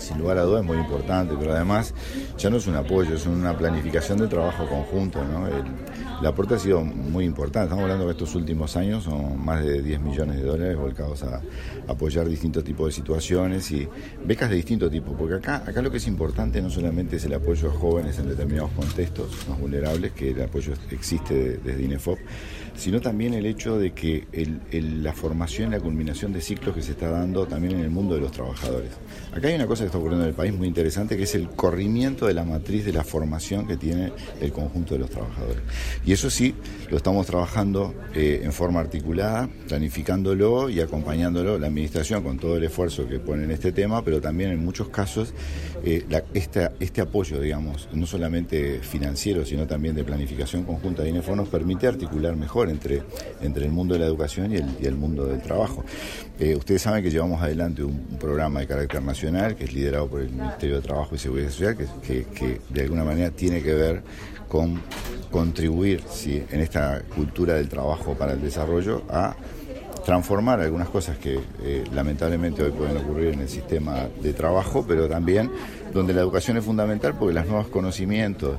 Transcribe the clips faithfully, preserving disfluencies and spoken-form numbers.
sin lugar a dudas es muy importante, pero además ya no es un apoyo, es una planificación de trabajo conjunto, ¿no? El, el aporte ha sido muy importante. Estamos hablando que estos últimos años son más de diez millones de dólares volcados a, a apoyar distintos tipos de situaciones y becas de distinto tipo, porque acá, acá lo que es importante no solamente es el apoyo a jóvenes en determinados contextos más vulnerables, que el apoyo existe desde INEFOP, sino también el hecho de que el, el, la formación y la culminación de ciclos que se está dando también en el mundo de los trabajadores. Acá hay una cosa que está ocurriendo en el país muy interesante, que es el corrimiento de la matriz de la formación que tiene el conjunto de los trabajadores. Y eso sí, lo estamos trabajando eh, en forma articulada, planificándolo y acompañándolo, la administración con todo el esfuerzo que pone en este tema, pero también en muchos casos eh, la, esta, este apoyo, digamos, no solamente financiero, sino también de planificación conjunta de INEFOP nos permite articular mejor entre, entre el mundo de la educación y el, y el mundo del trabajo. Eh, ustedes saben que llevamos adelante un, un programa de carácter nacional que es liderado por el Ministerio de Trabajo y Seguridad Social, que, que, que de alguna manera tiene que ver con contribuir, ¿sí?, en esta cultura del trabajo para el desarrollo a transformar algunas cosas que eh, lamentablemente hoy pueden ocurrir en el sistema de trabajo, pero también donde la educación es fundamental porque los nuevos conocimientos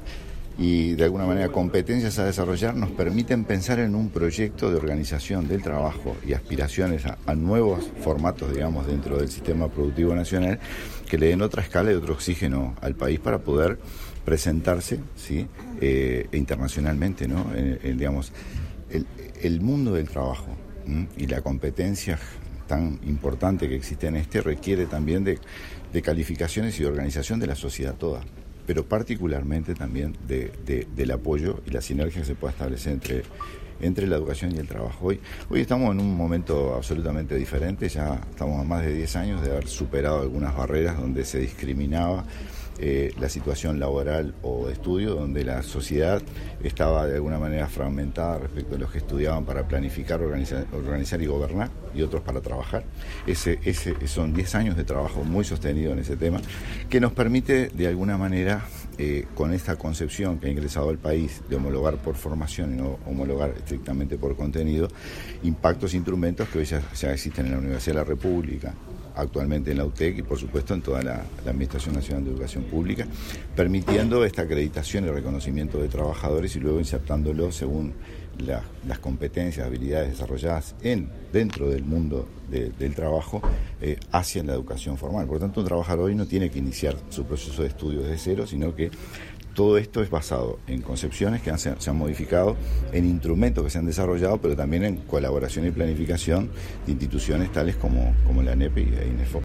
y de alguna manera competencias a desarrollar nos permiten pensar en un proyecto de organización del trabajo y aspiraciones a, a nuevos formatos, digamos, dentro del sistema productivo nacional que le den otra escala y otro oxígeno al país para poder presentarse, ¿sí?, eh, internacionalmente, ¿no? En, en, digamos, el, el mundo del trabajo, ¿m? Y la competencia tan importante que existe en este requiere también de, de calificaciones y de organización de la sociedad toda, pero particularmente también de, de, del apoyo y la sinergia que se pueda establecer entre, entre la educación y el trabajo. Hoy, hoy estamos en un momento absolutamente diferente, ya estamos a más de diez años de haber superado algunas barreras donde se discriminaba Eh, la situación laboral o de estudio, donde la sociedad estaba de alguna manera fragmentada respecto a los que estudiaban para planificar, organizar, organizar y gobernar, y otros para trabajar. Ese, ese, son diez años de trabajo muy sostenido en ese tema, que nos permite de alguna manera, eh, con esta concepción que ha ingresado al país de homologar por formación y no homologar estrictamente por contenido, impactos e instrumentos que hoy ya, ya existen en la Universidad de la República, actualmente en la U T E C y por supuesto en toda la, la Administración Nacional de Educación Pública, permitiendo esta acreditación y reconocimiento de trabajadores y luego insertándolo según la, las competencias, habilidades desarrolladas en dentro del mundo de, del trabajo eh, hacia la educación formal. Por lo tanto, un trabajador hoy no tiene que iniciar su proceso de estudio desde cero, sino que todo esto es basado en concepciones que han, se han modificado, en instrumentos que se han desarrollado, pero también en colaboración y planificación de instituciones tales como, como la ANEP y la INEFOP.